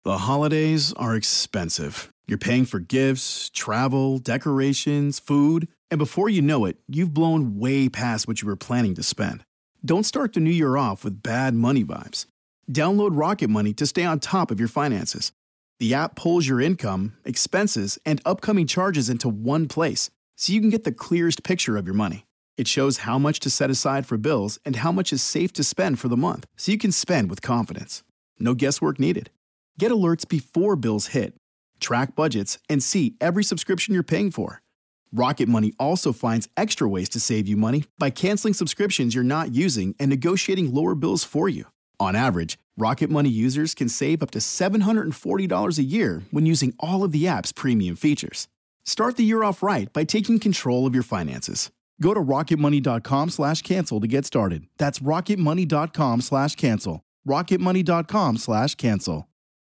The holidays are expensive. You're paying for gifts, travel, decorations, food, and before you know it, you've blown way past what you were planning to spend. Don't start the new year off with bad money vibes. Download Rocket Money to stay on top of your finances. The app pulls your income, expenses, and upcoming charges into one place, so you can get the clearest picture of your money. It shows how much to set aside for bills and how much is safe to spend for the month, so you can spend with confidence. No guesswork needed. Get alerts before bills hit. Track budgets and see every subscription you're paying for. Rocket Money also finds extra ways to save you money by canceling subscriptions you're not using and negotiating lower bills for you. On average, Rocket Money users can save up to $740 a year when using all of the app's premium features. Start the year off right by taking control of your finances. Go to rocketmoney.com/cancel to get started. That's rocketmoney.com/cancel. rocketmoney.com/cancel.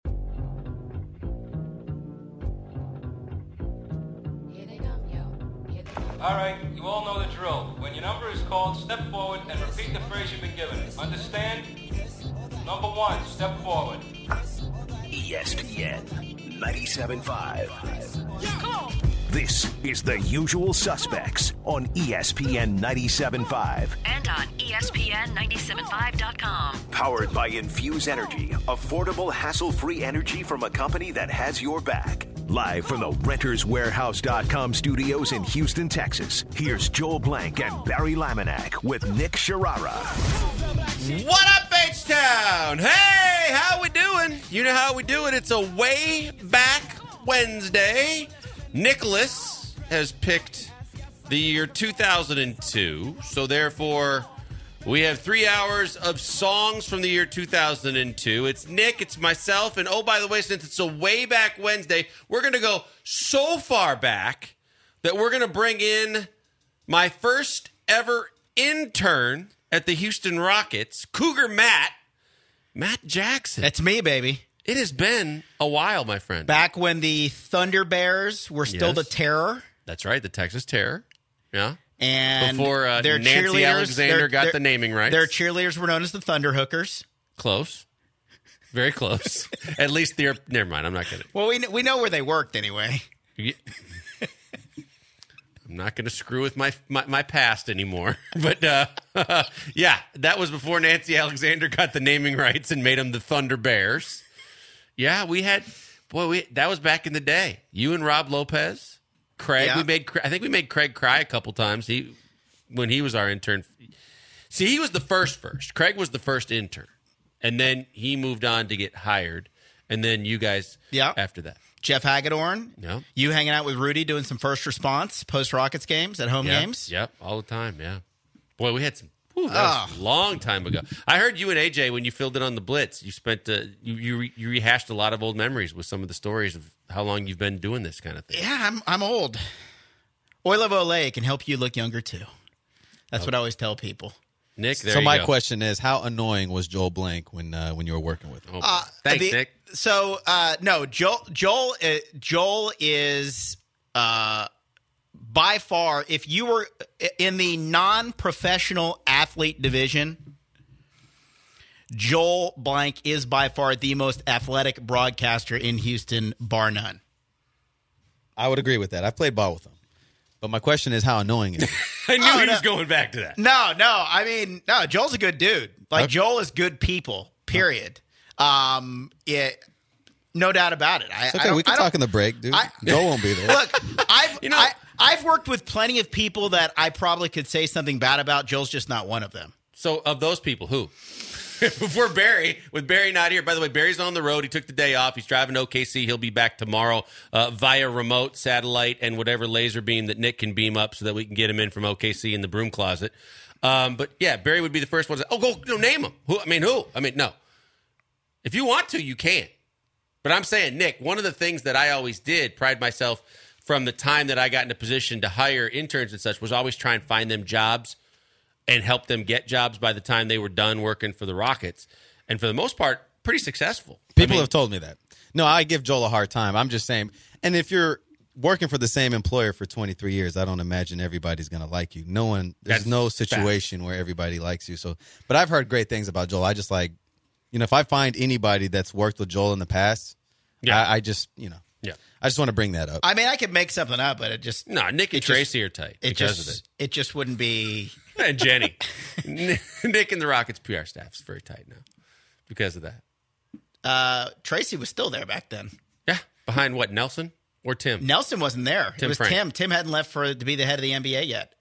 All right, you all know the drill. When your number is called, step forward and repeat the phrase you've been given. Understand? Number 1, step forward. ESPN 97.5. Yeah, come on. This is The Usual Suspects on ESPN 97.5. And on ESPN975.com. Powered by Infuse Energy, affordable, hassle-free energy from a company that has your back. Live from the RentersWarehouse.com studios in Houston, Texas, here's Joel Blank and Barry Laminack with Nick Sharara. What up, H-Town? Hey, how we doing? You know how we do it. It's a way back Wednesday. Nicholas has picked the year 2002, so therefore we have 3 hours of songs from the year 2002. It's Nick, it's myself, and oh, by the way, since it's a way back Wednesday, we're going to go so far back that we're going to bring in my first ever intern at the Houston Rockets, Cougar Matt Jackson. That's me, baby. It has been a while, my friend. Back when the Thunder Bears were still the Terror. That's right, the Texas Terror. Yeah. And before their Nancy Alexander got the naming rights. Their cheerleaders were known as the Thunder Hookers. Close. Very close. At least they're... Never mind, I'm not going to... Well, we know where they worked anyway. Yeah. I'm not going to screw with my past anymore. But, yeah, that was before Nancy Alexander got the naming rights and made them the Thunder Bears. Yeah, we had... Boy, that was back in the day. You and Rob Lopez, Craig. Yeah. I think we made Craig cry a couple times when he was our intern. See, he was the first. Craig was the first intern. And then he moved on to get hired. And then you guys after that. Jeff Hagedorn. Yeah. You hanging out with Rudy doing some first response post-Rockets games at home games. Yep, all the time, yeah. Boy, we had some... that was a long time ago. I heard you and AJ, when you filled in on the Blitz, you spent you rehashed a lot of old memories with some of the stories of how long you've been doing this kind of thing. Yeah, I'm old. Oil of Olay can help you look younger, too. That's what I always tell people. Nick, there so you my go. question is, how annoying was Joel Blank when you were working with him? Thanks, Nick. So, no, Joel is by far, if you were in the non-professional athlete division, Joel Blank is by far the most athletic broadcaster in Houston, bar none. I would agree with that. I've played ball with him. But my question is, how annoying is he? I knew he was going back to that. No. I mean, no, Joel's a good dude. Like, Joel is good people, period. No doubt about it. We can talk in the break, dude. Joel won't be there. Look, I've worked with plenty of people that I probably could say something bad about. Joel's just not one of them. So, of those people, who? Before Barry, with Barry not here. By the way, Barry's on the road. He took the day off. He's driving to OKC. He'll be back tomorrow via remote, satellite, and whatever laser beam that Nick can beam up so that we can get him in from OKC in the broom closet. But, yeah, Barry would be the first one to say, name him. Who? No. If you want to, you can. But I'm saying, Nick, one of the things that I always did, pride myself from the time that I got in a position to hire interns and such, was always try and find them jobs and help them get jobs by the time they were done working for the Rockets. And for the most part, pretty successful. People have told me that. No, I give Joel a hard time. I'm just saying, and if you're working for the same employer for 23 years, I don't imagine everybody's going to like you. There's no situation where everybody likes you. So, but I've heard great things about Joel. I just like, if I find anybody that's worked with Joel in the past, I just, I just want to bring that up. I mean, I could make something up, but it just No, Nick and Tracy are tight because of it. It just wouldn't be. And Jenny. Nick and the Rockets PR staff is very tight now because of that. Tracy was still there back then. Yeah. Behind what, Nelson or Tim? Nelson wasn't there. It was Frank. Tim. Tim hadn't left to be the head of the NBA yet.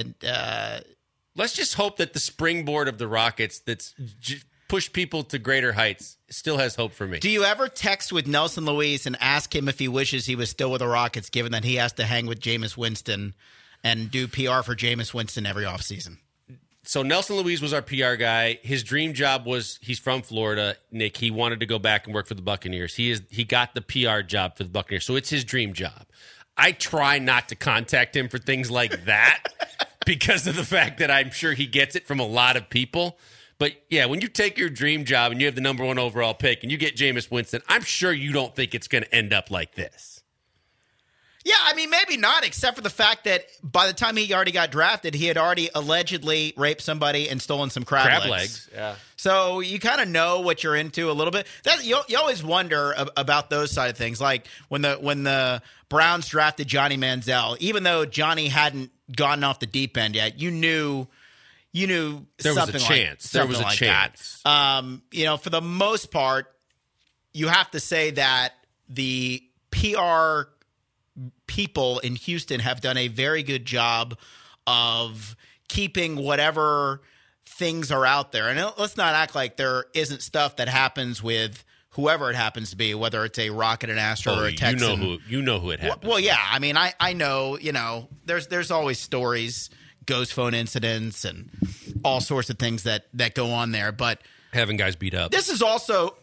Let's just hope that the springboard of the Rockets that's pushed people to greater heights still has hope for me. Do you ever text with Nelson Luis and ask him if he wishes he was still with the Rockets, given that he has to hang with Jameis Winston and do PR for Jameis Winston every offseason? So Nelson Luis was our PR guy. His dream job was, he's from Florida, Nick. He wanted to go back and work for the Buccaneers. He got the PR job for the Buccaneers, so it's his dream job. I try not to contact him for things like that because of the fact that I'm sure he gets it from a lot of people. But, yeah, when you take your dream job and you have the number 1 overall pick and you get Jameis Winston, I'm sure you don't think it's going to end up like this. Yeah, I mean, maybe not, except for the fact that by the time he already got drafted, he had already allegedly raped somebody and stolen some crab legs. Yeah. So you kind of know what you're into a little bit. You always wonder about those side of things. Like when the Browns drafted Johnny Manziel, even though Johnny hadn't gotten off the deep end yet, you knew there was a chance. There was a chance. For the most part, you have to say that the PR people in Houston have done a very good job of keeping whatever things are out there. And let's not act like there isn't stuff that happens with whoever it happens to be, whether it's a Rocket, an Astro, or a Texan. You know who it happens. Well, yeah. I mean, I know. There's always stories, ghost phone incidents, and all sorts of things that go on there. But having guys beat up. This is also.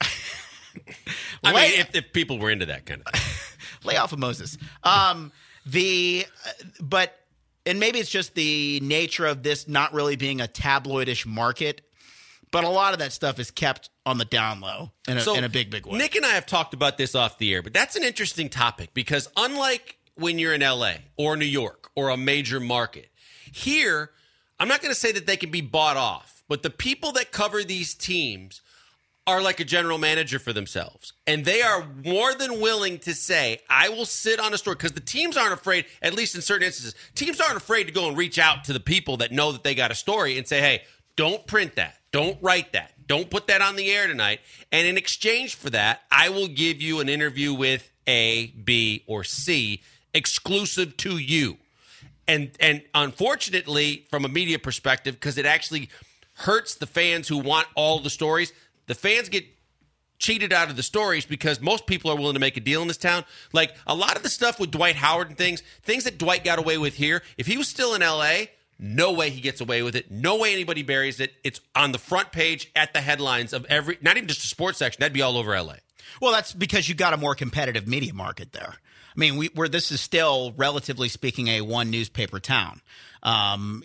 I mean, if people were into that kind of thing. Lay off of Moses. And maybe it's just the nature of this not really being a tabloidish market, but a lot of that stuff is kept on the down low in a big way. Nick and I have talked about this off the air, but that's an interesting topic because unlike when you're in LA or New York or a major market, here, I'm not going to say that they can be bought off, but the people that cover these teams are like a general manager for themselves. And they are more than willing to say, I will sit on a story, because the teams aren't afraid, at least in certain instances, teams aren't afraid to go and reach out to the people that know that they got a story and say, hey, don't print that. Don't write that. Don't put that on the air tonight. And in exchange for that, I will give you an interview with A, B, or C exclusive to you. And unfortunately, from a media perspective, because it actually hurts the fans who want all the stories, the fans get cheated out of the stories because most people are willing to make a deal in this town. Like a lot of the stuff with Dwight Howard and things that Dwight got away with here, if he was still in L.A., no way he gets away with it. No way anybody buries it. It's on the front page at the headlines of not even just a sports section. That'd be all over L.A. Well, that's because you got a more competitive media market there. I mean, this is still, relatively speaking, a one newspaper town. And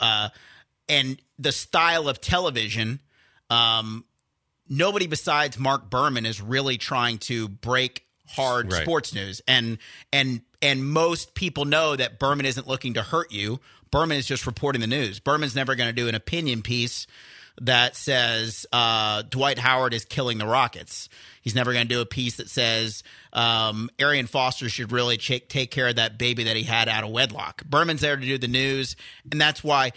the style of television, nobody besides Mark Berman is really trying to break hard sports news. And most people know that Berman isn't looking to hurt you. Berman is just reporting the news. Berman's never going to do an opinion piece that says Dwight Howard is killing the Rockets. He's never going to do a piece that says Arian Foster should really take care of that baby that he had out of wedlock. Berman's there to do the news, and that's why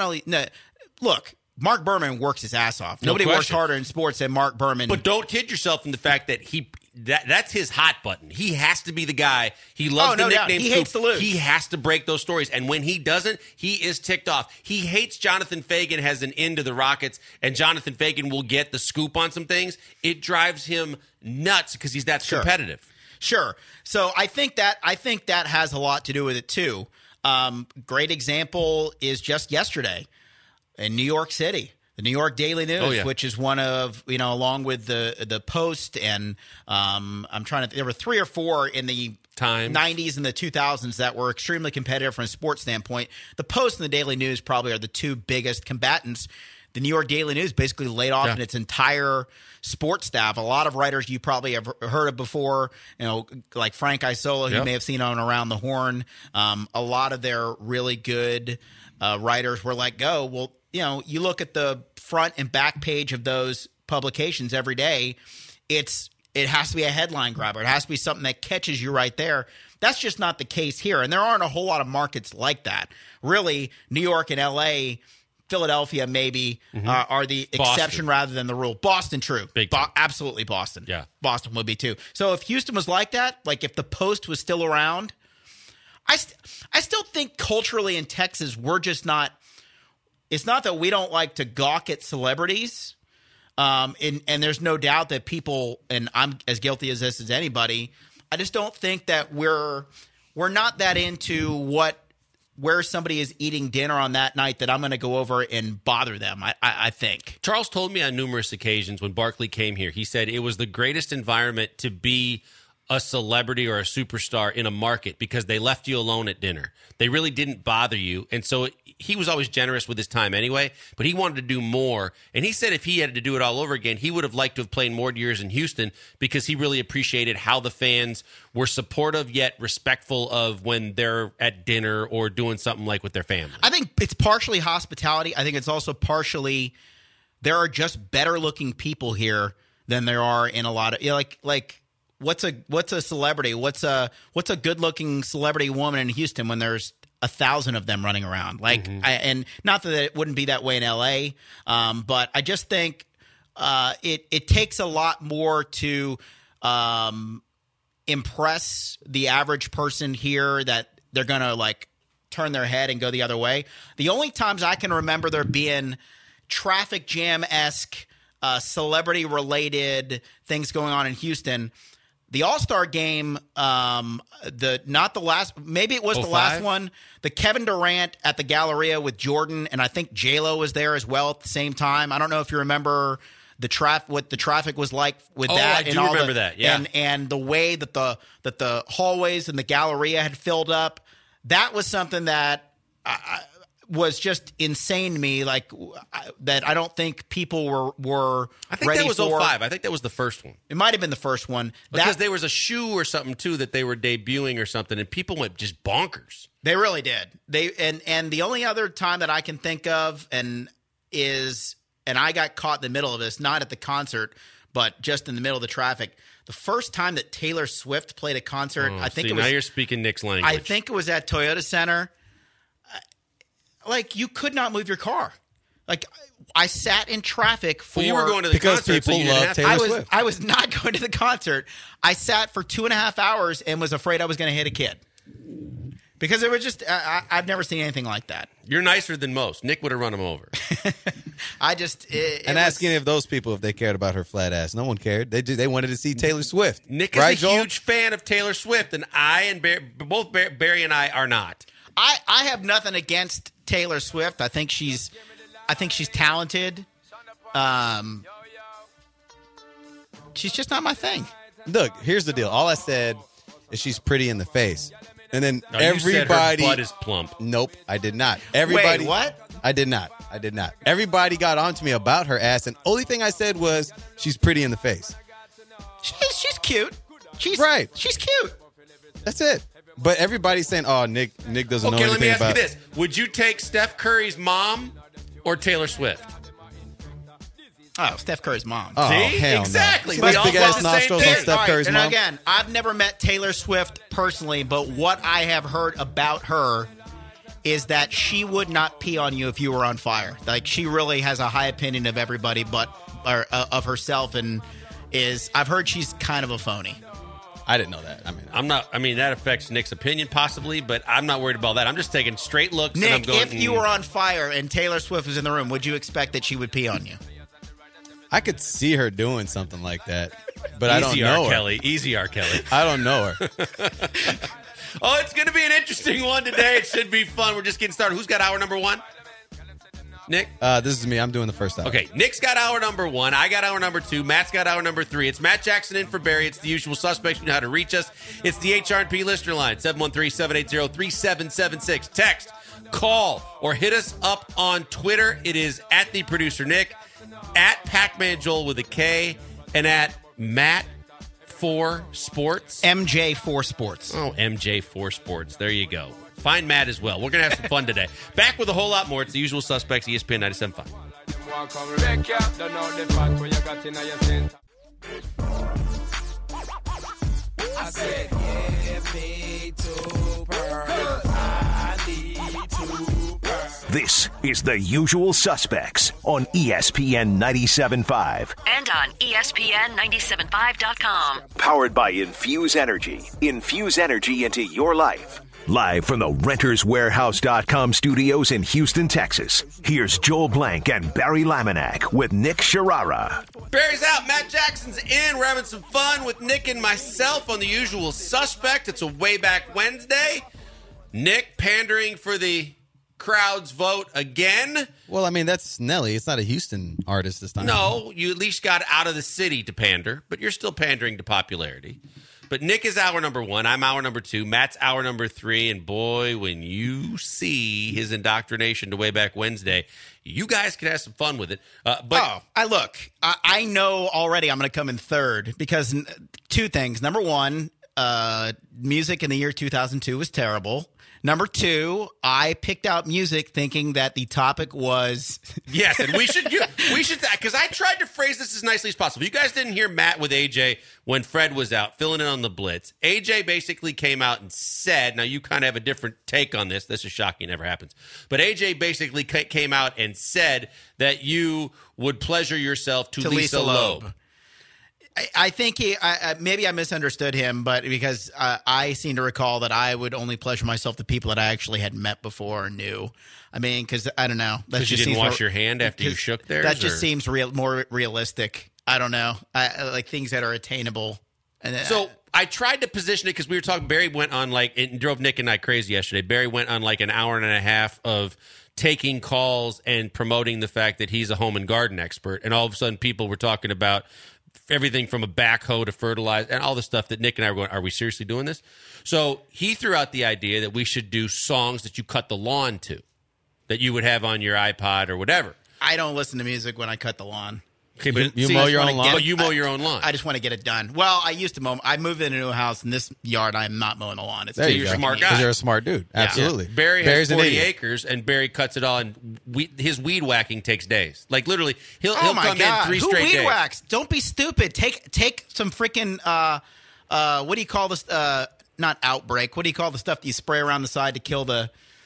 look, Mark Berman works his ass off. Nobody works harder in sports than Mark Berman. But don't kid yourself in the fact that that's his hot button. He has to be the guy. He loves the nickname. He hates to lose. He has to break those stories. And when he doesn't, he is ticked off. He hates Jonathan Fagan has an end to the Rockets, and Jonathan Fagan will get the scoop on some things. It drives him nuts because he's that competitive. Sure. So I think that has a lot to do with it too. Great example is just yesterday in New York City. The New York Daily News, which is one of, along with the Post, and there were 3 or 4 in the Times. 90s and the 2000s that were extremely competitive from a sports standpoint. The Post and the Daily News probably are the two biggest combatants. The New York Daily News basically laid off its entire sports staff. A lot of writers you probably have heard of before, like Frank Isola, who you may have seen on Around the Horn. A lot of their really good writers were let go. Well, you look at the front and back page of those publications every day, it has to be a headline grabber. It has to be something that catches you right there. That's just not the case here. And there aren't a whole lot of markets like that. Really, New York and L.A., Philadelphia maybe are the exception rather than the rule. Boston, true. Absolutely Boston. Yeah. Boston would be too. So if Houston was like that, like if the Post was still around, I still think culturally in Texas we're just not – it's not that we don't like to gawk at celebrities. And there's no doubt that people – and I'm as guilty as this as anybody – I just don't think that we're not that into where somebody is eating dinner on that night that I'm going to go over and bother them, I think. Charles told me on numerous occasions when Barkley came here, he said it was the greatest environment to be a celebrity or a superstar in a market because they left you alone at dinner. They really didn't bother you. And so he was always generous with his time anyway, but he wanted to do more. And he said if he had to do it all over again, he would have liked to have played more years in Houston because he really appreciated how the fans were supportive yet respectful of when they're at dinner or doing something like with their family. I think it's partially hospitality. I think it's also partially there are just better looking people here than there are in a lot of like what's a celebrity? What's a good looking celebrity woman in Houston when there's 1,000 of them running around? Like, and not that it wouldn't be that way in LA, but I just think it takes a lot more to impress the average person here that they're gonna like turn their head and go the other way. The only times I can remember there being traffic jam-esque, celebrity related things going on in Houston. The All-Star game, not the last, maybe it was the last one. The Kevin Durant at the Galleria with Jordan, and I think J-Lo was there as well at the same time. I don't know if you remember what the traffic was like with that. I do remember that. Yeah, and the way that the hallways and the Galleria had filled up. That was something that was just insane to me, like that I don't think people were I think ready that was for. 05. I think that was the first one. It might have been the first one. Because there was a shoe or something, too, that they were debuting or something, and people went just bonkers. They really did. And the only other time that I can think of and I got caught in the middle of this, not at the concert, but just in the middle of the traffic. The first time that Taylor Swift played a concert, I think it was. Now you're speaking Nick's language. I think it was at Toyota Center. Like, you could not move your car. Like, I sat in traffic for... Well, you were going to the concert, so you didn't have to. Taylor Swift. I was not going to the concert. I sat for 2.5 hours and was afraid I was going to hit a kid. Because it was just... I've never seen anything like that. You're nicer than most. Nick would have run him over. Ask any of those people if they cared about her flat ass. No one cared. They wanted to see Taylor Swift. Nick is a huge fan of Taylor Swift, and both Barry and I are not. I have nothing against Taylor Swift. I think she's talented. She's just not my thing. Look, here's the deal. All I said is she's pretty in the face. And then everybody you said her butt is plump. Nope, I did not. Everybody Wait, what? I did not. Everybody got onto me about her ass, and only thing I said was she's pretty in the face. She's cute. She's right. She's cute. That's it. But everybody's saying, "Oh, Nick doesn't know anything about." Okay, let me ask you this: would you take Steph Curry's mom or Taylor Swift? Oh, Steph Curry's mom. Oh, See? hell Exactly. No. We all big ass thought the same nostrils on thing. Steph Curry's and mom. again, I've never met Taylor Swift personally, but what I have heard about her is that she would not pee on you if you were on fire. Like, she really has a high opinion of everybody, of herself, and I've heard she's kind of a phony. I didn't know that. That affects Nick's opinion possibly, but I'm not worried about that. I'm just taking straight looks. Nick, and I'm going, if you were on fire and Taylor Swift was in the room, would you expect that she would pee on you? I could see her doing something like that, but I don't know her. Easy R. Kelly. I don't know her. Oh, it's going to be an interesting one today. It should be fun. We're just getting started. Who's got hour number one? Nick? This is me. I'm doing the first hour. Okay, Nick's got hour number one. I got hour number two. Matt's got hour number three. It's Matt Jackson in for Barry. It's the usual suspects. You know how to reach us. It's the HRP listener line, 713-780-3776. Text, call, or hit us up on Twitter. It is at the producer Nick, at Pac-Man Joel with a K, and at Matt4 Sports. MJ4 Sports. Oh, MJ4 Sports. There you go. Find Matt as well. We're going to have some fun today. Back with a whole lot more. It's the usual suspects, ESPN 97.5. want come wreck ya. Don't know the fat where you got in your center. I said, give me 2 pearls. I need 2 pearls. This is The Usual Suspects on ESPN 97.5. And on ESPN975.com. Powered by Infuse Energy. Infuse energy into your life. Live from the RentersWarehouse.com studios in Houston, Texas. Here's Joel Blank and Barry Laminack with Nick Sharara. Barry's out. Matt Jackson's in. We're having some fun with Nick and myself on The Usual Suspect. It's a Way Back Wednesday. Nick pandering for the crowd's vote again. Well, I mean, that's Nelly. It's not a Houston artist this time. No, you at least got out of the city to pander, but you're still pandering to popularity. But Nick is hour number 1. I'm hour number 2. Matt's hour number 3. And boy, when you see his indoctrination to Way Back Wednesday, you guys can have some fun with it. I know already I'm going to come in third because 2 things. Number 1, music in the year 2002 was terrible. Number 2, I picked out music thinking that the topic was yes, and we should because I tried to phrase this as nicely as possible. You guys didn't hear Matt with AJ when Fred was out filling in on the blitz. AJ basically came out and said, now you kind of have a different take on this. This is shocking, it never happens. But AJ basically came out and said that you would pleasure yourself to Lisa Loeb. I think maybe I misunderstood him, but because I seem to recall that I would only pleasure myself to people that I actually had met before or knew. I mean, because I don't know. Because you didn't wash your hand after you shook theirs? That just seems more realistic. I don't know. I like things that are attainable. And so I tried to position it because we were talking. Barry went on it drove Nick and I crazy yesterday. Barry went on like an hour and a half of taking calls and promoting the fact that he's a home and garden expert. And all of a sudden people were talking about everything from a backhoe to fertilizer and all the stuff that Nick and I were going, are we seriously doing this? So he threw out the idea that we should do songs that you cut the lawn to, that you would have on your iPod or whatever. I don't listen to music when I cut the lawn. Okay, but you mow your own lawn? You mow your own lawn. I just want to get it done. Well, I used to mow. I moved into a new house. In this yard, I am not mowing the lawn. You're a smart guy. Because you're a smart dude. Absolutely. Yeah. Barry has 40 acres, and Barry cuts it all, and his weed whacking takes days. Like, literally, he'll come in 3 straight days. Who weed whacks? Don't be stupid. Take some freaking, what do you call this? Not outbreak. What do you call the stuff that you spray around the side to kill the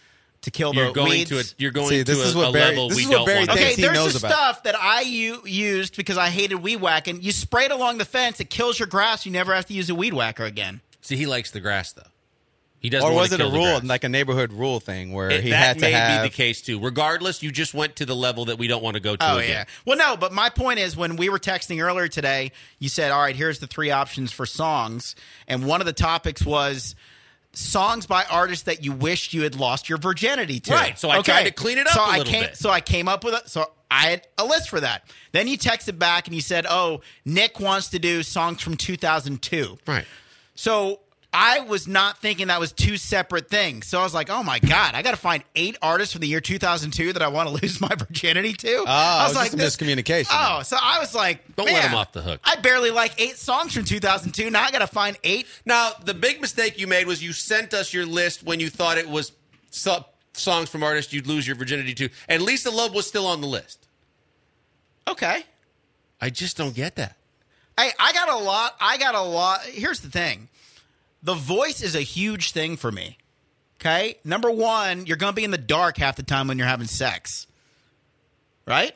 weeds? You're going to a level we don't want to. Okay, there's the stuff that I used because I hated weed whacking. You spray it along the fence. It kills your grass. You never have to use a weed whacker again. See, he likes the grass, though. He doesn't. Or want was to it a kill rule, like a neighborhood rule thing where he that had to have... That may be the case, too. Regardless, you just went to the level that we don't want to go to again. Yeah. Well, no, but my point is when we were texting earlier today, you said, all right, here's the 3 options for songs. And one of the topics was songs by artists that you wished you had lost your virginity to. Right. So I tried to clean it up a little bit. So I came up with it. So I had a list for that. Then you texted back and you said, oh, Nick wants to do songs from 2002. Right. So I was not thinking that was 2 separate things. So I was like, oh, my God, I got to find 8 artists from the year 2002 that I want to lose my virginity to. Oh, I was like, miscommunication. Oh, so I was like, don't let him off the hook. I barely like 8 songs from 2002. Now I got to find 8. Now, the big mistake you made was you sent us your list when you thought it was songs from artists you'd lose your virginity to. And Lisa Loeb was still on the list. Okay. I just don't get that. I got a lot. Here's the thing. The voice is a huge thing for me. Okay? Number 1, you're going to be in the dark half the time when you're having sex. Right?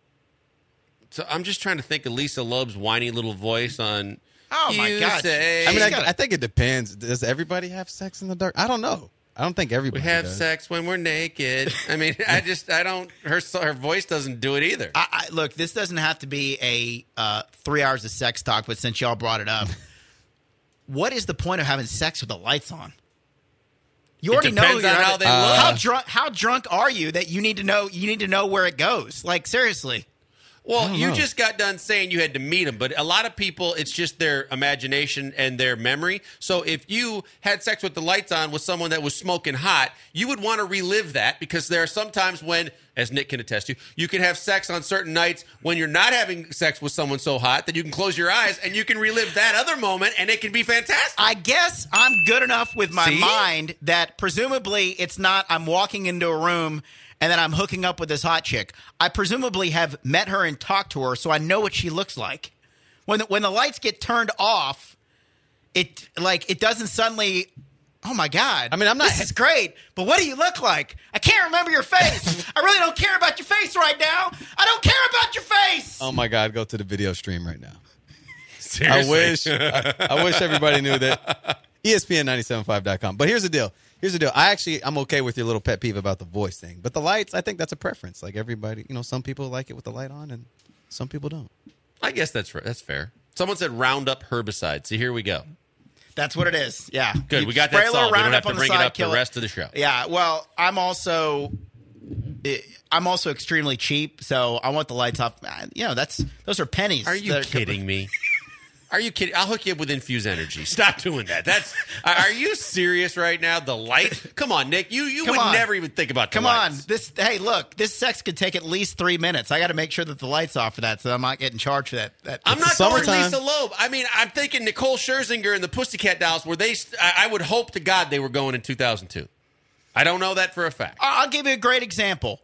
So I'm just trying to think of Lisa Loeb's whiny little voice on... Oh, my gosh. I mean, I think it depends. Does everybody have sex in the dark? I don't know. I don't think everybody We have does. sex when we're naked. I mean, I don't... Her voice doesn't do it either. Look, this doesn't have to be a 3 hours of sex talk, but since y'all brought it up... What is the point of having sex with the lights on? You already know on how they look. How drunk are you that you need to know where it goes? Like, seriously. Well, you just got done saying you had to meet them, but a lot of people, it's just their imagination and their memory. So if you had sex with the lights on with someone that was smoking hot, you would want to relive that because there are some times when, as Nick can attest to, you can have sex on certain nights when you're not having sex with someone so hot that you can close your eyes and you can relive that other moment and it can be fantastic. I guess I'm good enough with my mind that presumably it's not I'm walking into a room and then I'm hooking up with this hot chick. I presumably have met her and talked to her, so I know what she looks like. When the lights get turned off, it doesn't suddenly. Oh my God! I mean, This is great, but what do you look like? I can't remember your face. I really don't care about your face right now. I don't care about your face. Oh my God! Go to the video stream right now. Seriously. I wish everybody knew that. ESPN975.com. But here's the deal. I'm okay with your little pet peeve about the voice thing. But the lights, I think that's a preference. Like everybody, some people like it with the light on and some people don't. I guess that's fair. Someone said Roundup herbicide. So here we go. That's what it is. Yeah. Good. We got spray that a little solved. We don't have Roundup to on the bring it side, up the kill rest of the show. Yeah. Well, I'm also extremely cheap, so I want the lights off. Those are pennies. Are you kidding me? Are you kidding? I'll hook you up with Infuse Energy. Stop doing that. Are you serious right now? The light? Come on, Nick. You would never even think about the lights. Hey, look, this sex could take at least 3 minutes. I got to make sure that the light's off for that, so I'm not getting charged for that. I'm not going Lisa Loeb. I mean, I'm thinking Nicole Scherzinger and the Pussycat Dolls, I would hope to God they were going in 2002. I don't know that for a fact. I'll give you a great example.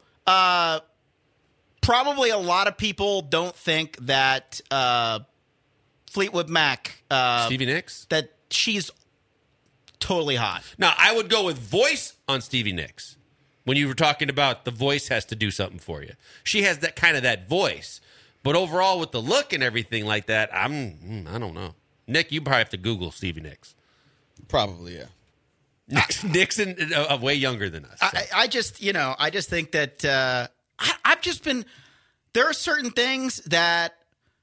Probably a lot of people don't think that Fleetwood Mac, Stevie Nicks, that she's totally hot. Now, I would go with voice on Stevie Nicks. When you were talking about the voice has to do something for you, she has that voice. But overall, with the look and everything like that, I don't know. Nick, you probably have to Google Stevie Nicks. Probably, yeah. Nick's way younger than us. So. I just think that I've just been. There are certain things that.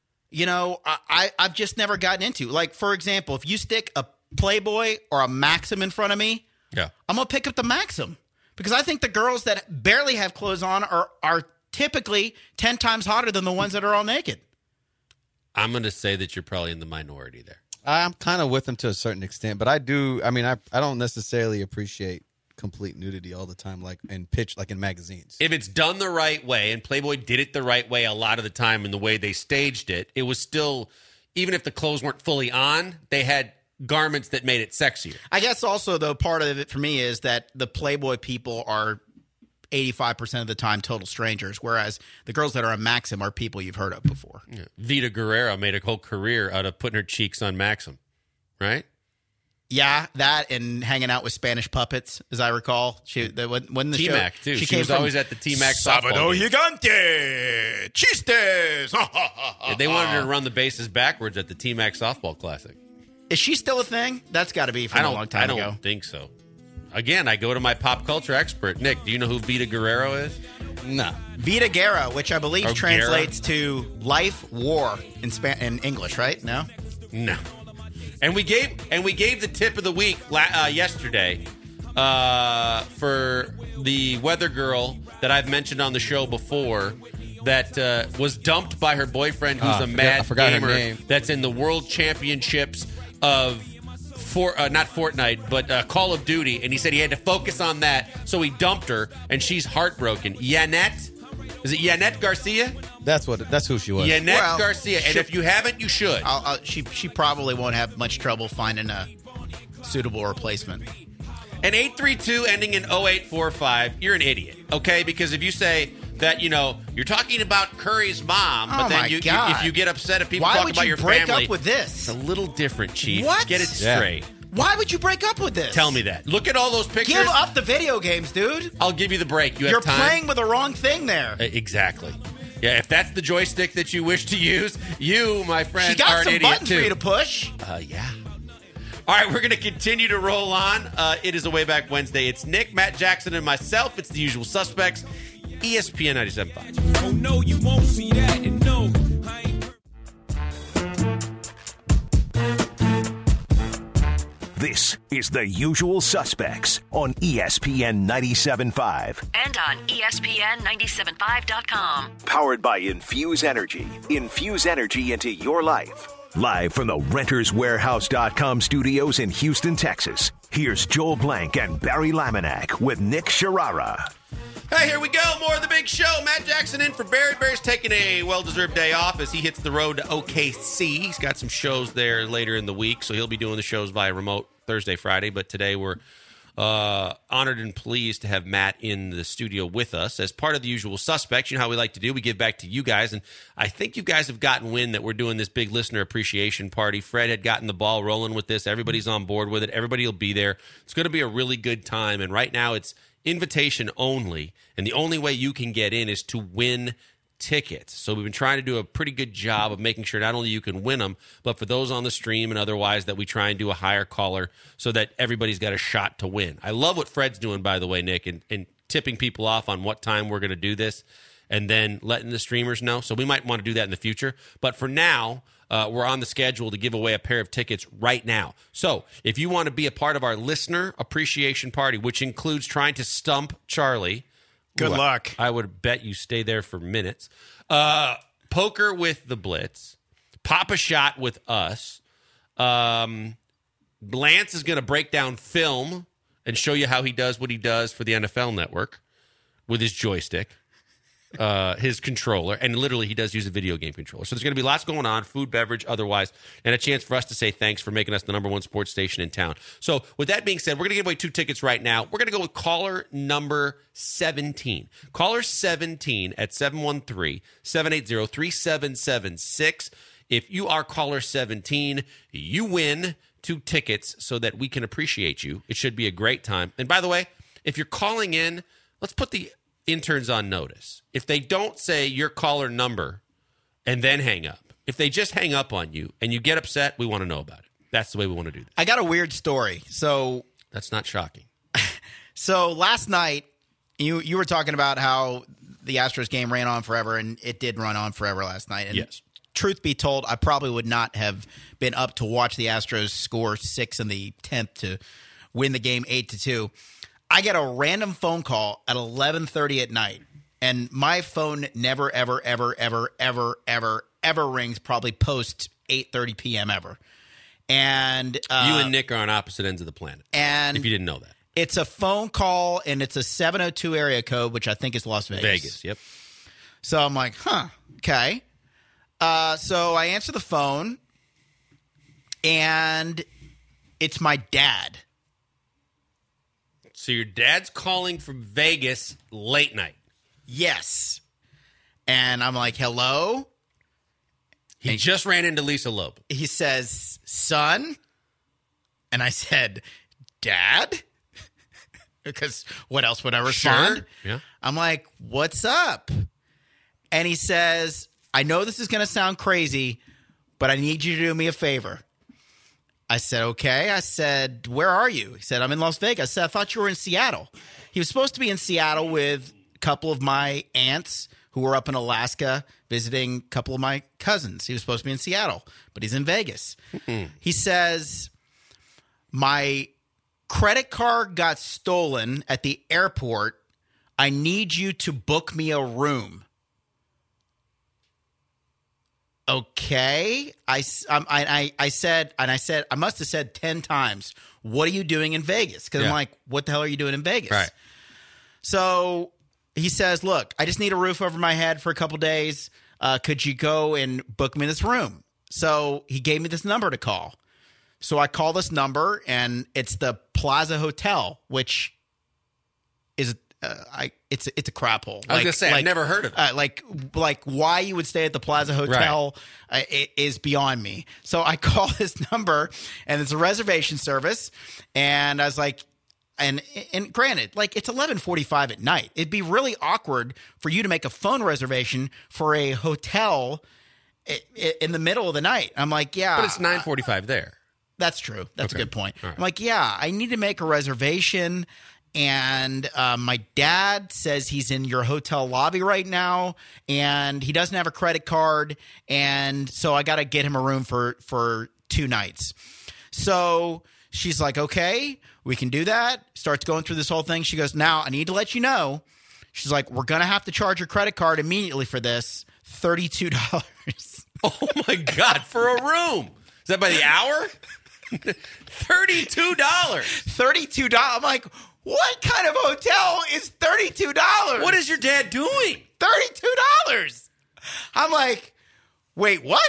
I've just never gotten into. Like, for example, if you stick a Playboy or a Maxim in front of me, yeah, I'm going to pick up the Maxim. Because I think the girls that barely have clothes on are typically 10 times hotter than the ones that are all naked. I'm going to say that you're probably in the minority there. I'm kind of with them to a certain extent, but I don't necessarily appreciate complete nudity all the time, like in magazines. If it's done the right way, and Playboy did it the right way a lot of the time in the way they staged it, it was still, even if the clothes weren't fully on, they had garments that made it sexier. I guess also, though, part of it for me is that the Playboy people are 85% of the time total strangers, whereas the girls that are on Maxim are people you've heard of before. Yeah. Vita Guerrero made a whole career out of putting her cheeks on Maxim, right? Yeah, that and hanging out with Spanish puppets, as I recall. When the T-Mac, show, too. She was always at the T-Mac softball game. Gigante, chistes. Yeah, they wanted her to run the bases backwards at the T-Mac softball classic. Is she still a thing? That's got to be from a long time ago. I don't think so. Again, I go to my pop culture expert. Nick, do you know who Vita Guerrero is? No. Vita Guerra, which I believe translates to life, war in English, right? No? No. And we gave the tip of the week yesterday for the weather girl that I've mentioned on the show before that was dumped by her boyfriend, who's a mad gamer that's in the world championships of not Fortnite, but Call of Duty. And he said he had to focus on that, so he dumped her, and she's heartbroken. Yanette? Is it Yanette Garcia? That's who she was. Yanette Garcia. And if you haven't, you should. She probably won't have much trouble finding a suitable replacement. And 832 ending in 0845, you're an idiot, okay? Because if you say that, you're talking about Curry's mom, but then if you get upset if people talk about your family. Why would you break up with this? It's a little different, Chief. What? Get it straight. Why would you break up with this? Tell me that. Look at all those pictures. Give up the video games, dude. I'll give you the break. You're have time. You're playing with the wrong thing there. Exactly. Yeah, if that's the joystick that you wish to use, you, my friend, are an idiot too. She got some buttons for you to push. Yeah. All right, we're going to continue to roll on. It is a Way Back Wednesday. It's Nick, Matt Jackson, and myself. It's the usual suspects. ESPN 97.5. Oh, no, you won't see that. And no, I ain't... This is The Usual Suspects on ESPN 97.5. And on ESPN975.com. Powered by Infuse Energy. Infuse energy into your life. Live from the RentersWarehouse.com studios in Houston, Texas. Here's Joel Blank and Barry Laminack with Nick Sharara. Hey, here we go. More of the big show. Matt Jackson in for Barry. Barry's taking a well-deserved day off as he hits the road to OKC. He's got some shows there later in the week, so he'll be doing the shows via remote Thursday, Friday. But today we're Honored and pleased to have Matt in the studio with us as part of the usual suspects. You know how we like to do. We give back to you guys, and I think you guys have gotten wind that we're doing this big listener appreciation party. Fred had gotten the ball rolling with this. Everybody's on board with it. Everybody will be there. It's going to be a really good time, and right now it's invitation only, and the only way you can get in is to win tickets. So we've been trying to do a pretty good job of making sure not only you can win them, but for those on the stream and otherwise that we try and do a higher caller so that everybody's got a shot to win. I love what Fred's doing, by the way, Nick, and tipping people off on what time we're going to do this and then letting the streamers know. So we might want to do that in the future. But for now, we're on the schedule to give away a pair of tickets right now. So if you want to be a part of our listener appreciation party, which includes trying to stump Charlie, good luck. I would bet you stay there for minutes. Poker with the Blitz. Pop a shot with us. Lance is going to break down film and show you how he does what he does for the NFL Network with his joystick, his controller, and literally he does use a video game controller. So there's going to be lots going on, food, beverage, otherwise, and a chance for us to say thanks for making us the number one sports station in town. So with that being said, we're going to give away 2 tickets right now. We're going to go with caller number 17. Caller 17 at 713-780-3776. If you are caller 17, you win 2 tickets so that we can appreciate you. It should be a great time. And by the way, if you're calling in, let's put the interns on notice. If they don't say your caller number and then hang up, if they just hang up on you and you get upset, we want to know about it. That's the way we want to do this. I got a weird story. So that's not shocking. So last night, you were talking about how the Astros game ran on forever, and it did run on forever last night. And yes. Truth be told, I probably would not have been up to watch the Astros score 6 in the 10th to win the game 8-2. I get a random phone call at 11:30 at night, and my phone never, ever, ever, ever, ever, ever, ever rings. Probably post 8:30 p.m. ever. And you and Nick are on opposite ends of the planet. And if you didn't know that, it's a phone call, and it's a 702 area code, which I think is Las Vegas. Vegas, yep. So I'm like, okay. So I answer the phone, and it's my dad. So your dad's calling from Vegas late night. Yes. And I'm like, hello? He just ran into Lisa Loeb. He says, son? And I said, Dad? Because what else would I respond? Sure. Yeah. I'm like, what's up? And he says, I know this is going to sound crazy, but I need you to do me a favor. I said, okay. I said, where are you? He said, I'm in Las Vegas. I said, I thought you were in Seattle. He was supposed to be in Seattle with a couple of my aunts who were up in Alaska visiting a couple of my cousins. He was supposed to be in Seattle, but he's in Vegas. He says, my credit card got stolen at the airport. I need you to book me a room. Okay. I said, I must have said 10 times, what are you doing in Vegas? Because I'm like, what the hell are you doing in Vegas? Right. So he says, look, I just need a roof over my head for a couple days. Could you go and book me this room? So he gave me this number to call. So I call this number, and it's the Plaza Hotel, which is it's a crap hole. I was gonna say, I've never heard of it. Like why you would stay at the Plaza Hotel it is beyond me. So I call this number, and it's a reservation service, and I was like, and granted, like it's 11:45 at night. It'd be really awkward for you to make a phone reservation for a hotel in the middle of the night. I'm like, yeah, but it's 9:45 there. That's true. That's okay. A good point. Right. I'm like, yeah, I need to make a reservation. And my dad says he's in your hotel lobby right now, and he doesn't have a credit card, and so I got to get him a room for 2 nights. So she's like, okay, we can do that. Starts going through this whole thing. She goes, now I need to let you know. She's like, we're going to have to charge your credit card immediately for this, $32. Oh, my God, for a room. Is that by the hour? $32. $32. I'm like, what kind of hotel is $32? What is your dad doing? $32. I'm like, wait, what?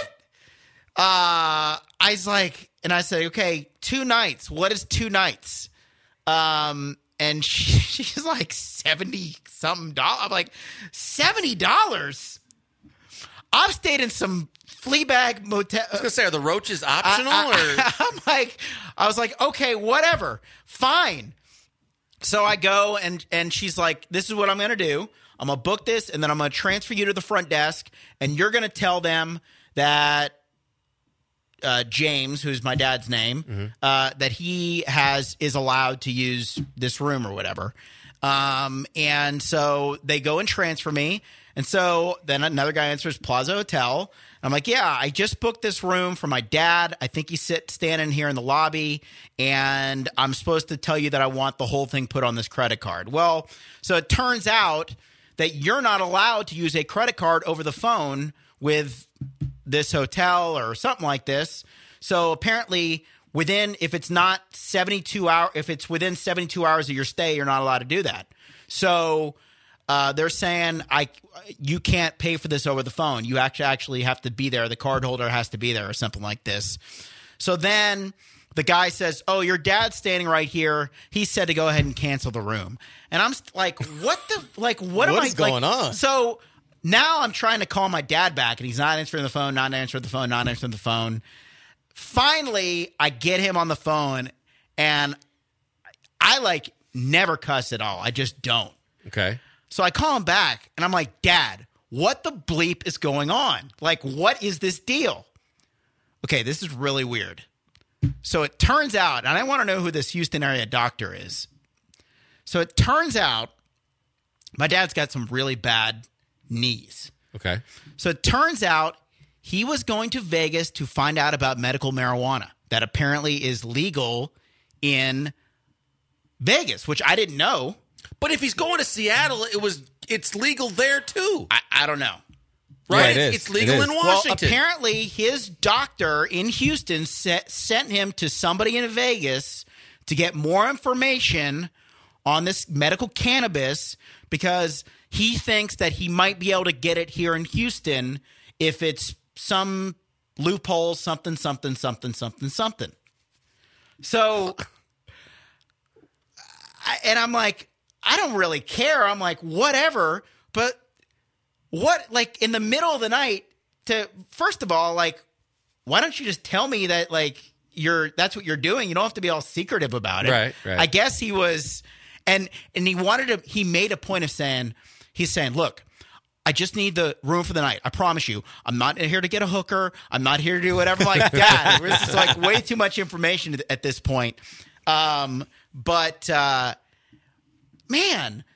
I was like, and I said, okay, 2 nights. What is 2 nights? And she's like $70-something. I'm like, $70? I've stayed in some Fleabag motel. I was gonna say, are the roaches optional? I was like, okay, whatever, fine. So I go and she's like, this is what I'm gonna do. I'm gonna book this, and then I'm gonna transfer you to the front desk, and you're gonna tell them that James, who's my dad's name, that he is allowed to use this room or whatever. And so they go and transfer me. And so then another guy answers Plaza Hotel. I'm like, yeah, I just booked this room for my dad. I think he's standing here in the lobby, and I'm supposed to tell you that I want the whole thing put on this credit card. Well, so it turns out that you're not allowed to use a credit card over the phone with this hotel or something like this. So apparently if it's within 72 hours of your stay, you're not allowed to do that. So they're saying you can't pay for this over the phone. You actually have to be there. The card holder has to be there or something like this. So then the guy says, oh, your dad's standing right here. He said to go ahead and cancel the room. And I'm like, what is going on? So now I'm trying to call my dad back, and he's not answering the phone. Finally, I get him on the phone, and I never cuss at all. I just don't. Okay. So I call him back, and I'm like, Dad, what the bleep is going on? What is this deal? Okay, this is really weird. So it turns out, and I want to know who this Houston area doctor is. So it turns out my dad's got some really bad knees. Okay. So it turns out he was going to Vegas to find out about medical marijuana that apparently is legal in Vegas, which I didn't know. But if he's going to Seattle, it's legal there too. I don't know. Right? Yeah, it's legal in Washington. Well, apparently his doctor in Houston sent him to somebody in Vegas to get more information on this medical cannabis because he thinks that he might be able to get it here in Houston if it's some loophole, something. So, and I'm like, I don't really care. I'm like, whatever. But what, in the middle of the night first of all, why don't you just tell me that, that's what you're doing? You don't have to be all secretive about it. Right. I guess he was, and he made a point of saying, look, I just need the room for the night. I promise you. I'm not here to get a hooker. I'm not here to do whatever. I'm like, Dad, this is way too much information at this point. Man,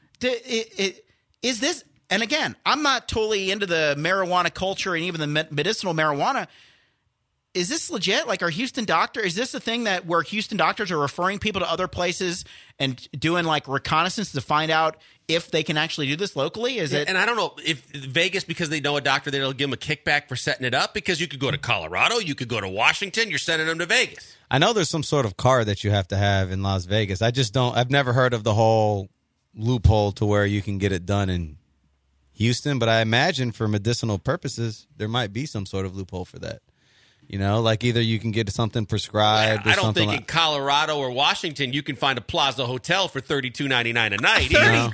is this – and again, I'm not totally into the marijuana culture and even the medicinal marijuana. Is this legit? Are Houston doctor – is this a thing where Houston doctors are referring people to other places and doing reconnaissance to find out if they can actually do this locally? Is it? And I don't know if Vegas, because they know a doctor, they'll give them a kickback for setting it up, because you could go to Colorado, you could go to Washington, you're sending them to Vegas. I know there's some sort of card that you have to have in Las Vegas. I've never heard of the whole loophole to where you can get it done in Houston, but I imagine for medicinal purposes, there might be some sort of loophole for that. Either you can get something prescribed or something. I don't think in Colorado or Washington you can find a Plaza Hotel for $32.99 a night.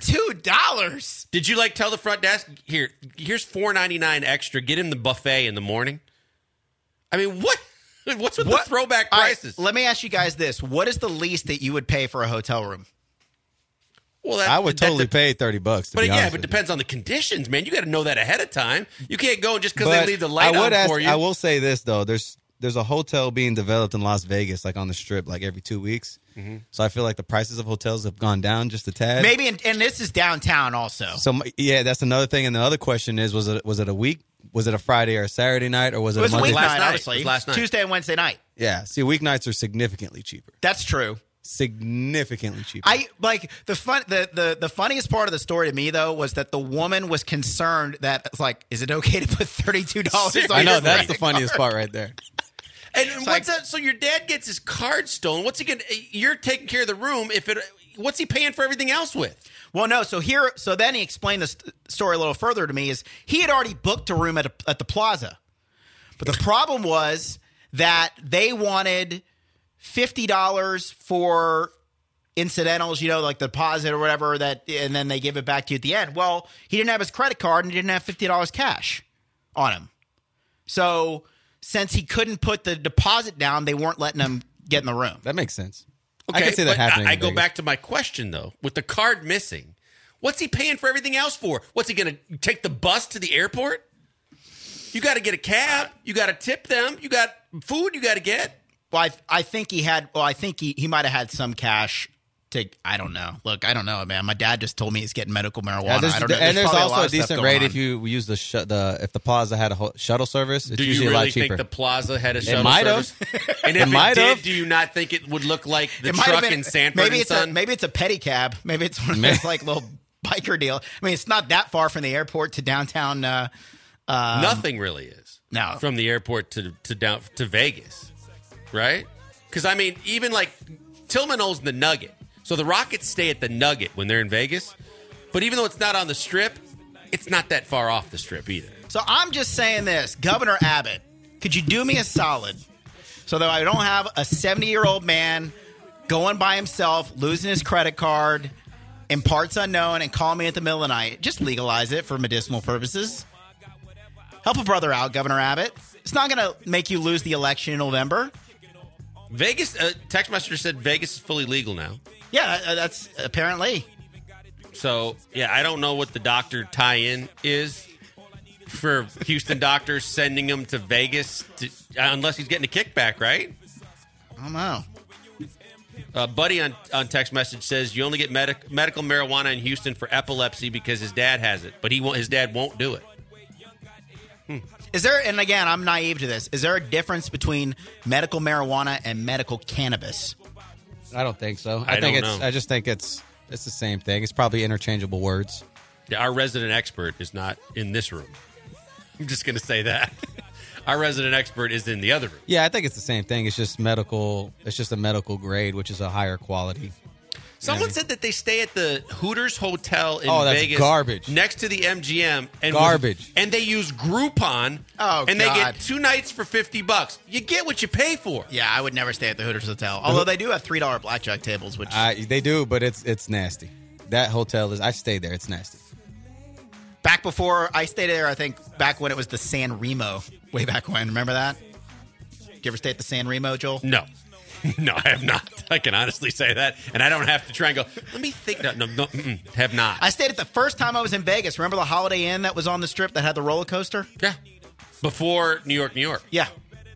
$32? Did you tell the front desk, here's $4.99 extra, get him the buffet in the morning? I mean, what's with the throwback prices? Right, let me ask you guys this. What is the least that you would pay for a hotel room? Well, I would totally pay $30. But it depends on the conditions, man. You got to know that ahead of time. You can't go just because they leave the light on for you. I will say this though: there's a hotel being developed in Las Vegas, on the Strip, every 2 weeks. Mm-hmm. So I feel like the prices of hotels have gone down just a tad. Maybe, and this is downtown also. So yeah, that's another thing. And the other question is, was it a week? Was it a Friday or a Saturday night, or was it a Monday? Last night, obviously. It was last night. Tuesday and Wednesday night. Yeah. See, weeknights are significantly cheaper. That's true. Significantly cheaper. The funniest part of the story to me though was that the woman was concerned that is it okay to put $32 on I know that's the funniest part right there. And what's that? So your dad gets his card stolen. What's he gonna? You're taking care of the room. What's he paying for everything else with? Well, no. So then he explained the story a little further to me. Is he had already booked a room at the Plaza, but the problem was that they wanted $50 for incidentals, like the deposit or whatever, and then they give it back to you at the end. Well, he didn't have his credit card and he didn't have $50 cash on him. So since he couldn't put the deposit down, they weren't letting him get in the room. That makes sense. Okay, I can see that happening. I go back to my question, though. With the card missing, what's he paying for everything else for? What's he going to take the bus to the airport? You got to get a cab. You got to tip them. You got food you got to get. Well, I think he had. Well, I think he might have had some cash. I don't know. Look, I don't know, man. My dad just told me he's getting medical marijuana. I don't know. And there's also a decent decent rate if you use if the Plaza had a shuttle service. It's usually a lot cheaper. Do you really think the Plaza had a shuttle service? And if it did, do you not think it would look like the truck in Sanford and Son? Maybe it's a pedicab. Maybe it's one of those little biker deal. I mean, it's not that far from the airport to downtown. Nothing really is. No, from the airport to Vegas, right? Because I mean, even like Tillman owns the Nugget. So the Rockets stay at the Nugget when they're in Vegas. But even though it's not on the Strip, it's not that far off the Strip either. So I'm just saying this. Governor Abbott, could you do me a solid so that I don't have a 70-year-old man going by himself, losing his credit card in parts unknown and calling me at the middle of the night? Just legalize it for medicinal purposes. Help a brother out, Governor Abbott. It's not going to make you lose the election in November. Vegas, text messenger said Vegas is fully legal now. Yeah, that's apparently. So, yeah, I don't know what the doctor tie-in is for Houston doctors sending him to Vegas unless he's getting a kickback, right? I don't know. Buddy on text message says you only get medical marijuana in Houston for epilepsy because his dad has it, but his dad won't do it. Is there, and again, I'm naive to this, is there a difference between medical marijuana and medical cannabis? I don't think so. I just think it's the same thing. It's probably interchangeable words. Yeah, our resident expert is not in this room. I'm just going to say that. Our resident expert is in the other room. Yeah, I think it's the same thing. It's just medical. It's just a medical grade, which is a higher quality. Someone said that they stay at the Hooters Hotel in Vegas. Garbage. Next to the MGM. And garbage. And they use Groupon. Oh, and they get 2 nights for $50. You get what you pay for. Yeah, I would never stay at the Hooters Hotel. Although they do have $3 blackjack tables, which they do, but it's nasty. That hotel I stayed there. It's nasty. Back before I stayed there, I think back when it was the San Remo, way back when. Remember that? Did you ever stay at the San Remo, Joel? No. No, I have not. I can honestly say that. And I don't have to try and go, let me think. No, have not. I stayed at the first time I was in Vegas. Remember the Holiday Inn that was on the Strip that had the roller coaster? Yeah. Before New York, New York. Yeah.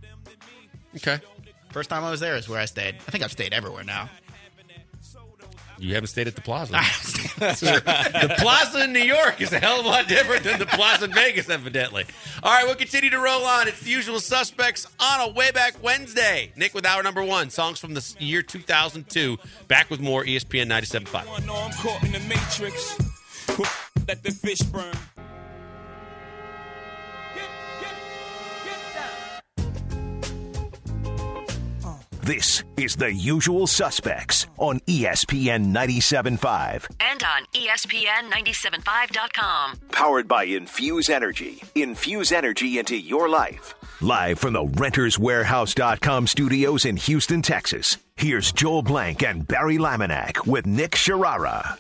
Okay. First time I was there is where I stayed. I think I've stayed everywhere now. You haven't stayed at the Plaza. The Plaza in New York is a hell of a lot different than the Plaza in Vegas, evidently. All right, we'll continue to roll on. It's the usual suspects on a Way Back Wednesday. Nick with hour number 1, songs from the year 2002. Back with more ESPN 97.5. I know I'm caught in the matrix. Let the fish burn. This is The Usual Suspects on ESPN 97.5. And on ESPN975.com. Powered by Infuse Energy. Infuse energy into your life. Live from the RentersWarehouse.com studios in Houston, Texas. Here's Joel Blank and Barry Laminack with Nick Sharara.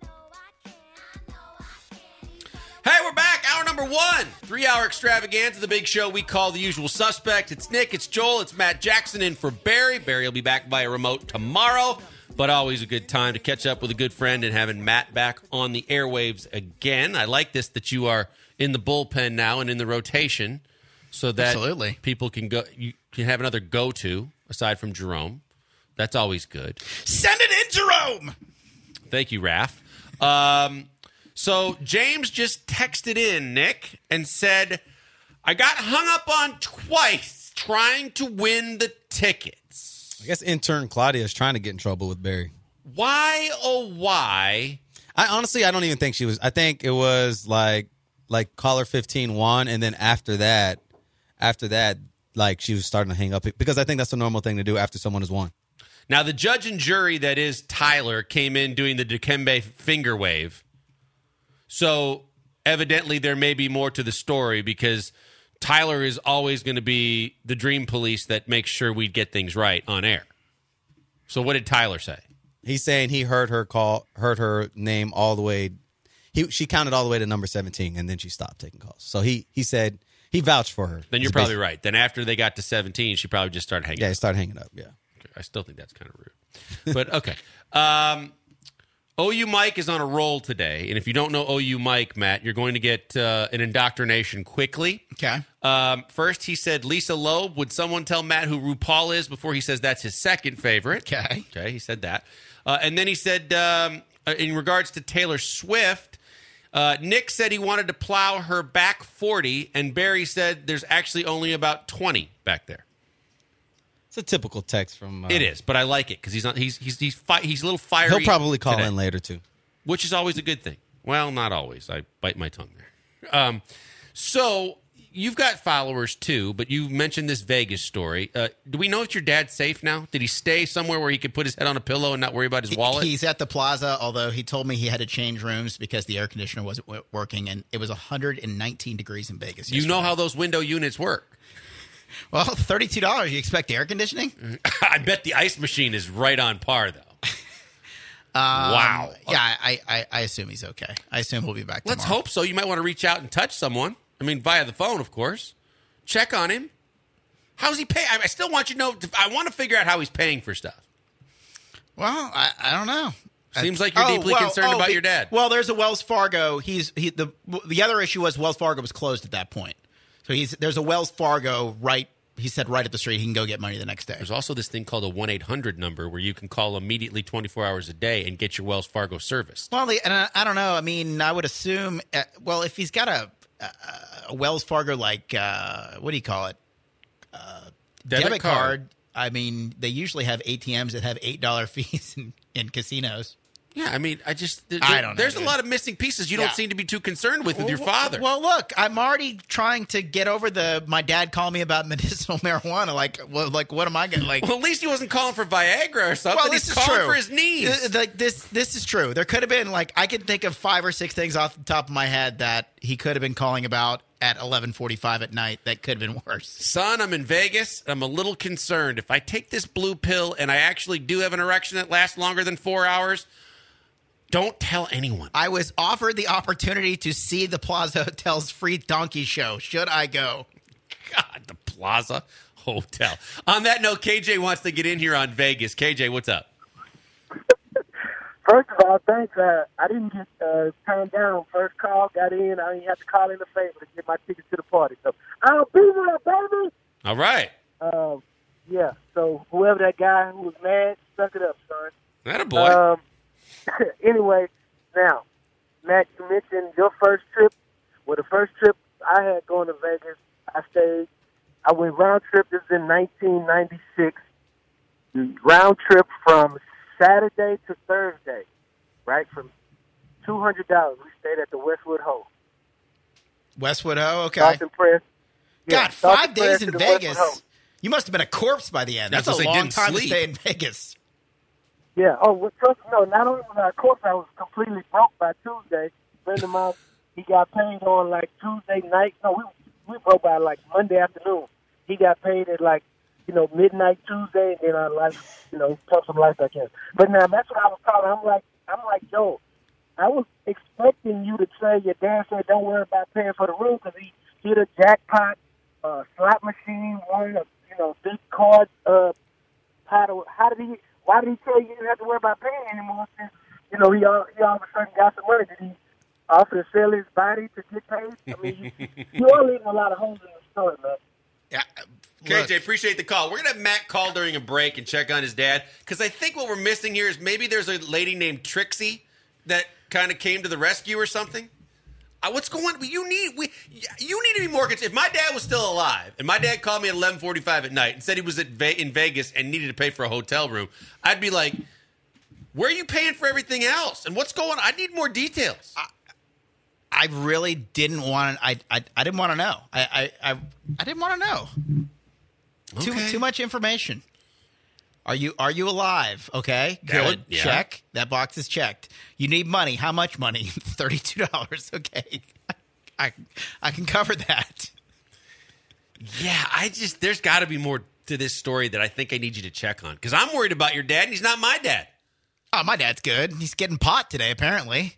Hey, we're back. Hour number 1. 3-hour extravaganza, the big show we call The Usual Suspect. It's Nick, it's Joel, it's Matt Jackson in for Barry. Barry will be back via remote tomorrow, but always a good time to catch up with a good friend and having Matt back on the airwaves again. I like this that you are in the bullpen now and in the rotation so that people can go. You can have another go-to aside from Jerome. That's always good. Send it in, Jerome! Thank you, Raph. So James just texted in, Nick, and said, I got hung up on twice trying to win the tickets. I guess intern Claudia is trying to get in trouble with Barry. Why, oh, why? I don't even think she was. I think it was like caller 15 won, and then after that, like she was starting to hang up because I think that's a normal thing to do after someone has won. Now, the judge and jury that is Tyler came in doing the Dikembe finger wave. So evidently there may be more to the story because Tyler is always going to be the dream police that makes sure we get things right on air. So what did Tyler say? He's saying he heard her name all the way. She counted all the way to number 17, and then she stopped taking calls. So he said he vouched for her. Then you're probably right. Then after they got to 17, she probably just started hanging up. Yeah, he started hanging up, yeah. Okay. I still think that's kind of rude. But, okay. OU Mike is on a roll today. And if you don't know OU Mike, Matt, you're going to get an indoctrination quickly. Okay. First, he said Lisa Loeb. Would someone tell Matt who RuPaul is before he says that's his second favorite? Okay, he said that. And then he said, in regards to Taylor Swift, Nick said he wanted to plow her back 40, and Barry said there's actually only about 20 back there. It's a typical text from. It is, but I like it because he's a little fiery. He'll probably call in later too, which is always a good thing. Well, not always. I bite my tongue there. So you've got followers too, but you mentioned this Vegas story. Do we know if your dad's safe now? Did he stay somewhere where he could put his head on a pillow and not worry about his wallet? He's at the Plaza, although he told me he had to change rooms because the air conditioner wasn't working, and it was 119 degrees in Vegas. You know how those window units work. Well, $32. You expect air conditioning? I bet the ice machine is right on par, though. Wow. Yeah, I assume he's okay. I assume he'll be back tomorrow. Let's hope so. You might want to reach out and touch someone. I mean, via the phone, of course. Check on him. How's he pay? I still want you to know. I want to figure out how he's paying for stuff. Well, I don't know. Seems like you're deeply concerned about your dad. Well, there's a Wells Fargo. The other issue was Wells Fargo was closed at that point. So there's a Wells Fargo right at the street. He can go get money the next day. There's also this thing called a 1-800 number where you can call immediately 24 hours a day and get your Wells Fargo service. Well, and I don't know. I mean, I would assume, if he's got a Wells Fargo, like, what do you call it? Debit card. I mean, they usually have ATMs that have $8 fees in casinos. Yeah, I mean, I don't know. There's a lot of missing pieces you don't seem to be too concerned with your father. Well, look, I'm already trying to get over my dad calling me about medicinal marijuana. Like, what am I going to, like? Well, at least he wasn't calling for Viagra or something. Well, He's calling for his knees. This is true. There could have been, I can think of 5 or 6 things off the top of my head that he could have been calling about at 11:45 at night that could have been worse. Son, I'm in Vegas. I'm a little concerned. If I take this blue pill and I actually do have an erection that lasts longer than 4 hours, don't tell anyone. I was offered the opportunity to see the Plaza Hotel's free donkey show. Should I go? God, the Plaza Hotel. On that note, KJ wants to get in here on Vegas. KJ, what's up? First of all, thanks. I didn't get turned down. First call, got in. I didn't have to call in a favor to get my tickets to the party. So I'll be there, baby. All right. Yeah. So whoever that guy who was mad, suck it up, son. That a boy. Anyway, now, Matt, you mentioned your first trip. Well, the first trip I had going to Vegas, I went round trip. This is in 1996. Round trip from Saturday to Thursday, right? From $200. We stayed at the Westwood Ho. Westwood Ho, okay. Dalton Press. God, 5 days in Vegas. You must have been a corpse by the end. That's a long time to stay in Vegas. Yeah. Oh, no, not only was I, of course, I was completely broke by Tuesday. A friend of mine, he got paid on, Tuesday night. No, we broke by, Monday afternoon. He got paid at, midnight Tuesday, and then I, took some life back in. But now, that's what I was calling. I'm like, Joe, I was expecting you to say your dad said don't worry about paying for the room because he hit a jackpot, slot machine, won a, big card, paddle. Why did he tell you didn't have to worry about paying anymore since, he all of a sudden got some money? Did he offer to sell his body to get paid? I mean, you are leaving a lot of holes in the story, man. Yeah. KJ, appreciate the call. We're going to have Matt call during a break and check on his dad because I think what we're missing here is maybe there's a lady named Trixie that kind of came to the rescue or something. What's going on? You need to be more concerned. If my dad was still alive and my dad called me at 11:45 at night and said he was in Vegas and needed to pay for a hotel room, I'd be like, where are you paying for everything else? And what's going on? I need more details. I really didn't want to. I didn't want to know. I didn't want to know. Okay. Too much information. Are you alive? Okay, good. Yeah. Check. That box is checked. You need money. How much money? $32. Okay, I can cover that. Yeah, there's got to be more to this story that I think I need you to check on because I'm worried about your dad and he's not my dad. Oh, my dad's good. He's getting pot today, apparently.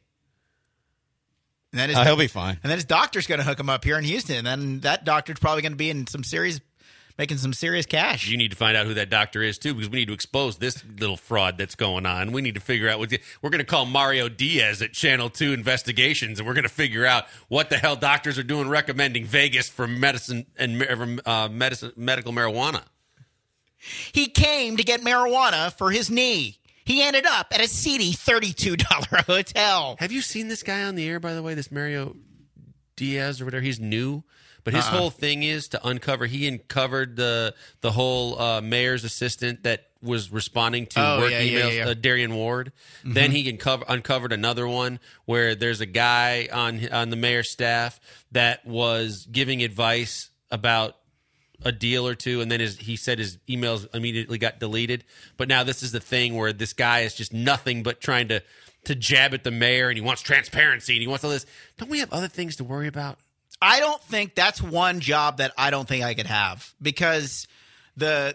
And then he'll be fine. And then his doctor's going to hook him up here in Houston. And then that doctor's probably going to be in making some serious cash. You need to find out who that doctor is, too, because we need to expose this little fraud that's going on. We need to figure out we're going to call Mario Diaz at Channel 2 Investigations, and we're going to figure out what the hell doctors are doing recommending Vegas for medicine and medical marijuana. He came to get marijuana for his knee. He ended up at a seedy $32 hotel. Have you seen this guy on the air, by the way, this Mario Diaz or whatever? He's new. But his whole thing is to uncover. He uncovered the whole mayor's assistant that was responding to work emails, Darian Ward. Mm-hmm. Then he uncovered another one where there's a guy on the mayor's staff that was giving advice about a deal or two, and then he said his emails immediately got deleted. But now this is the thing where this guy is just nothing but trying to jab at the mayor, and he wants transparency, and he wants all this. Don't we have other things to worry about? I don't think that's one job that I don't think I could have, because the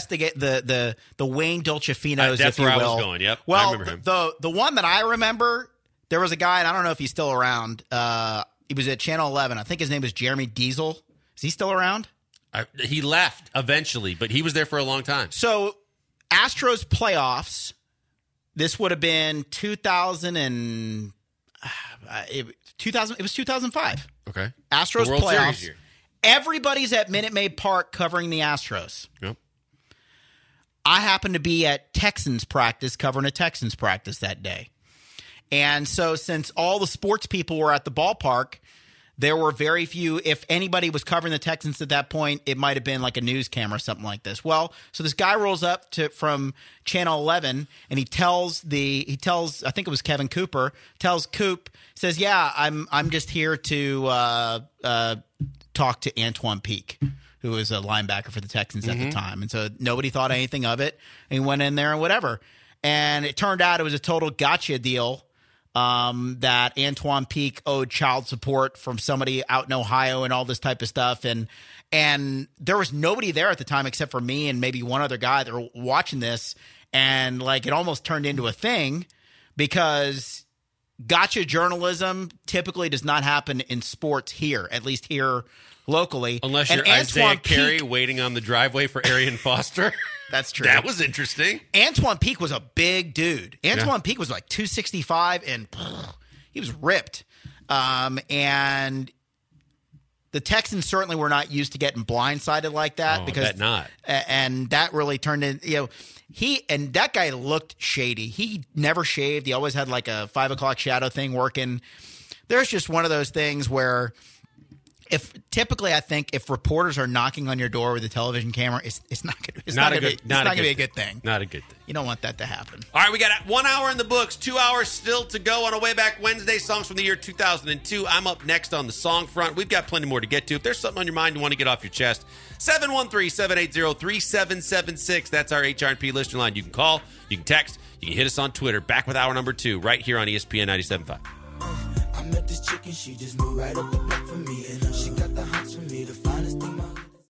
Wayne Dolcefinos, that's if you where will. I was going. Yep, well, I remember him. The one that I remember, there was a guy, and I don't know if he's still around. He was at Channel 11. I think his name was Jeremy Diesel. Is he still around? He left eventually, but he was there for a long time. So, Astros playoffs. This would have been 2000 and it was 2005. Okay. Astros World playoffs. Series year. Everybody's at Minute Maid Park covering the Astros. Yep. I happened to be at Texans practice covering a Texans practice that day. And so since all the sports people were at the ballpark, there were very few. If anybody was covering the Texans at that point, it might have been like a news camera or something like this. Well, so this guy rolls up from Channel 11, and he tells I think it was Kevin Cooper, tells Coop, says, "Yeah, I'm just here to talk to Antoine Peak, who was a linebacker for the Texans at the time." And so nobody thought anything of it, and he went in there and whatever. And it turned out it was a total gotcha deal. That Antoine Peak owed child support from somebody out in Ohio and all this type of stuff. And there was nobody there at the time except for me and maybe one other guy that were watching this. And like, it almost turned into a thing because gotcha journalism typically does not happen in sports here, at least here locally. Unless you're Isaiah Carey waiting on the driveway for Arian Foster. That's true. That was interesting. Antoine Peak was a big dude. Antoine Peak was like 265, and he was ripped. And the Texans certainly were not used to getting blindsided like that. Because I bet not. And that really turned in, and that guy looked shady. He never shaved. He always had like a 5 o'clock shadow thing working. There's just one of those things where I think if reporters are knocking on your door with a television camera, it's not going to be a good thing. Not a good thing. You don't want that to happen. All right, we got 1 hour in the books, 2 hours still to go on a Way Back Wednesday, songs from the year 2002. I'm up next on the song front. We've got plenty more to get to. If there's something on your mind you want to get off your chest, 713-780-3776. That's our HRP listener line. You can call, you can text, you can hit us on Twitter. Back with hour number 2 right here on ESPN 97.5. I met this chick and she just moved right up the block for me, and she got the hots for me to find.